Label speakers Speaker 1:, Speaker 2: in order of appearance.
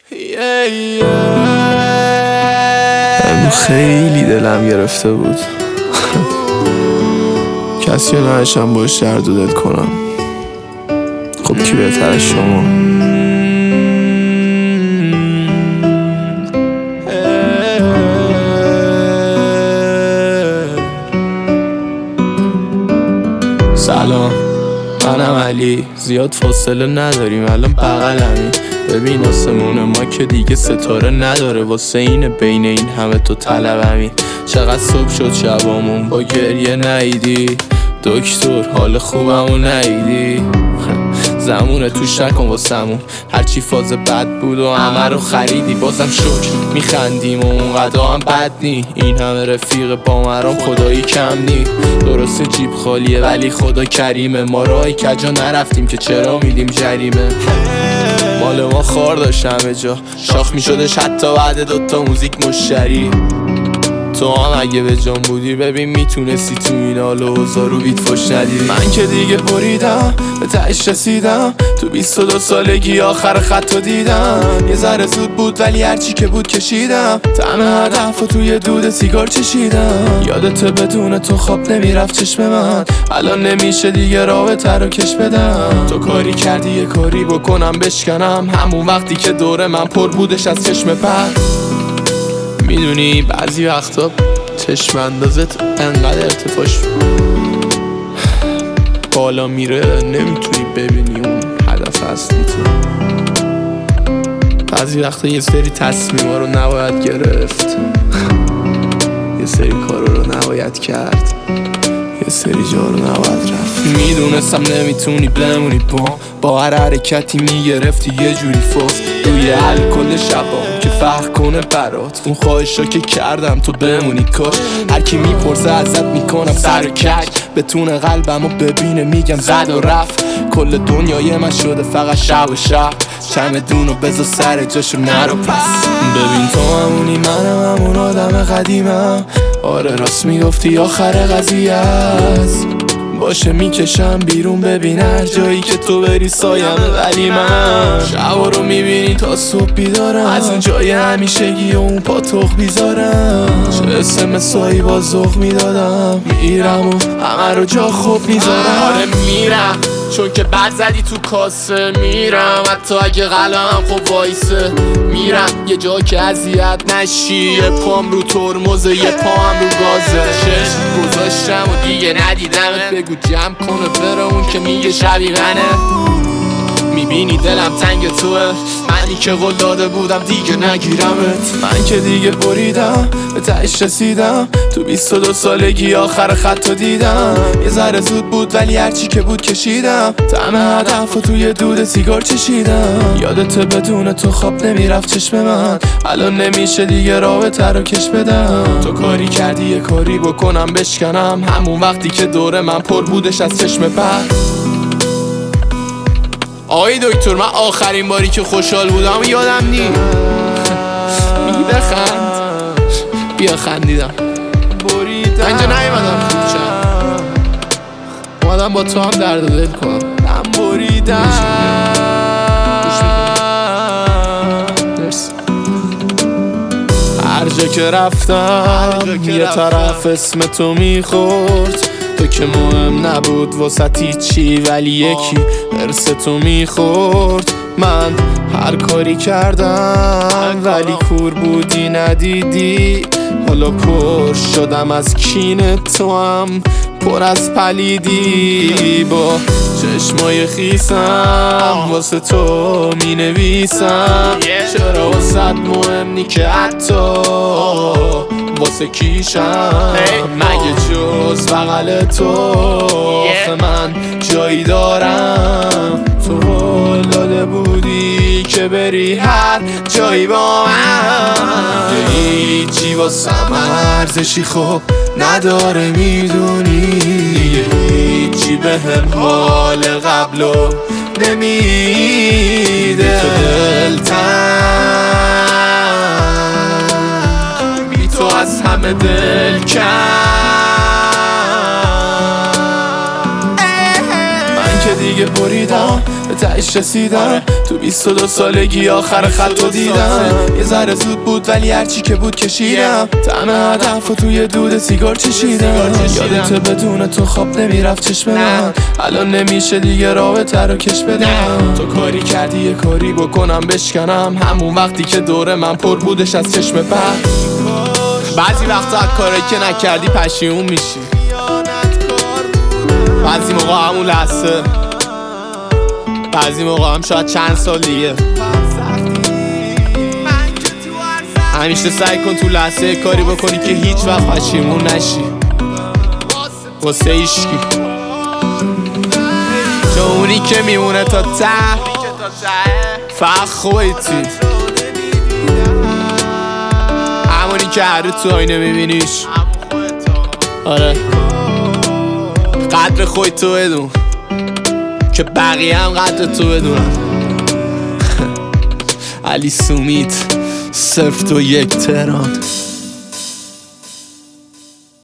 Speaker 1: خیلی دلم گرفته بود. کسی رو نداشتم باش درد و دل کنم. خب کی بهتر از شما؟ سلام، منم علی. زیاد فاصله نداریم، الان بغلمی. ببین آسمون ما که دیگه ستاره نداره، واسه اینه بین این همه تو طلبمی. چقدر صبح شد شبامون با گریه نیدی، دکتر حال خوبمو نیدی. زمونه توش نکن واسمون، هرچی فاز بد بود و همه رو خریدی. بازم شکر میخندیم و اونقدر هم بد نی. این همه رفیق با مرام خدایی کم نی. درسته جیب خالیه ولی خدا کریمه. ما راهی کجا نرفتیم که چرا میدیم جریمه. مال ما خار داشت همه جا، شاخ میشدش حتی بعد دوتا موزیک مشتری. تو هم اگه به جان بودی ببین میتونستی تو این حال و اوضاع رو بیت فش ندی. من که دیگه بریدم، به تهش رسیدم. تو 22 سالگی آخر خطو دیدم. یه ذره زود بود ولی هرچی که بود کشیدم. طعم هدف و توی دود سیگار چشیدم. یادت بدون تو خواب نمیرفت چشم من. الان نمیشه دیگه رابطه رو کش بدم. تو کاری کردی یه کاری بکنم بشکنم، همون وقتی که دور من پر بودش از چشم پد. میدونی بعضی وقتا چشم اندازت انقدر ارتفاعش بالا میره نمیتونی ببینی اون هدف اصلی تو. بعضی وقتا یه سری تصمیما رو نباید گرفت، یه سری کارا رو نباید کرد، یه سری جا رو نباید رفت. میدونستم نمیتونی بمونی با هر حرکتی میگرفتی یه جوری فوز روی الکل شبام که فرق کنه برات. اون خواهشا که کردم تو بمونی کاش. هر کی میپرسه ازت میکنم سر و کج، بتونه قلبمو ببینه میگم زد و رفت. کل دنیای من شده فقط شب و شب، چمدونو بذار سر جاشو نرو پس. ببین تو همونی منم همون آدم قدیمم. آره راست میگفتی آخر قضیه است. باشه میکشم بیرون ببین هر جایی که تو بری سایمه. ولی من شبا رو میبینی تا صبح بیدارم، از اون جای همیشگی و اون پاتوق بیزارم. چه اسمسایی با ذوق میدادم، میرم و همه رو جا خوب میذارم. آره میرم چون که بد زدی تو کاسه. میرم حتی اگه قلم خب وایسه. میرم یه جا که اذیت نشی، یه پام رو ترمزه یه پام رو گازه. چشم گذاشتم و دیگه ندیدمت، بگو جمع کنه بره اون که میگه شبیهنه. میبینی دلم تنگ توه، منی که قول داده بودم دیگه نگیرمت. من که دیگه بریدم، به تهش رسیدم. تو 22 سالگی آخر خطو دیدم. یه ذره زود بود ولی هرچی که بود کشیدم. طعم هدف و توی دود سیگار چشیدم. یادت بدون تو خواب نمیرفت چشم من. الان نمیشه دیگه رابطه رو کش بدم. تو کاری کردی یه کاری بکنم بشکنم، همون وقتی که دور من پر بودش از چشم پد. آقای دکتر من آخرین باری که خوشحال بودم یادم نی. میگی بخند، بیا خندیدم. من اینجا نیومدم خوب شم، اومدم با تو هم درد و دل کنم. من بریدم. هر جا که رفتم یه طرف اسم تو میخورد. تو که مهم نبود واسه چی ولی یکی ارث تو میخورد. من هر کاری کردم ولی کور بودی ندیدی. حالا پر شدم از کین تو هم پر از پلیدی. با چشمای خیسم واسه تو می نویسم. چرا واسه مهم نی که حتی واسه کیشم. مگه جز بغل تو آخه من جایی دارم. تو قول داده بودی که بری هر جایی با من. هیچی واسم ارزشی خب نداره میدونی. هیچی بهم حال قبلو نمیده. تو دلتنگ بی تو از همه دل کن. من که دیگه بریدم، به تهش رسیدم. تو 22 سالگی آخر خطو دیدم. یه ذره زود بود ولی هرچی که بود کشیدم. طعم هدف و توی دود سیگار چشیدم. یادت بدون تو خواب نمیرفت چشم من. الان نمیشه دیگه رابطه رو کش بدم. تو کاری کردی یه کاری بکنم بشکنم. همون وقتی که دور من پر بودش از چشم بد. بعضی وقتا از کاری که نکردی پشیمون میشی. بعضی موقع همون لحظه، بعضی موقع هم شاید چند سال دیگه. همیشه سعی کن تو لحظه کاری بکنی که هیچ وقت پشیمون نشی واسه ایشکی. چون اونی که میمونه تا ته فقط خودتی. همونی که هر رو تو آینه میبینیش. آره قدر خودتو بدون که بقیه هم قدر تو بدونن. علی سومیت 0-1 تهران.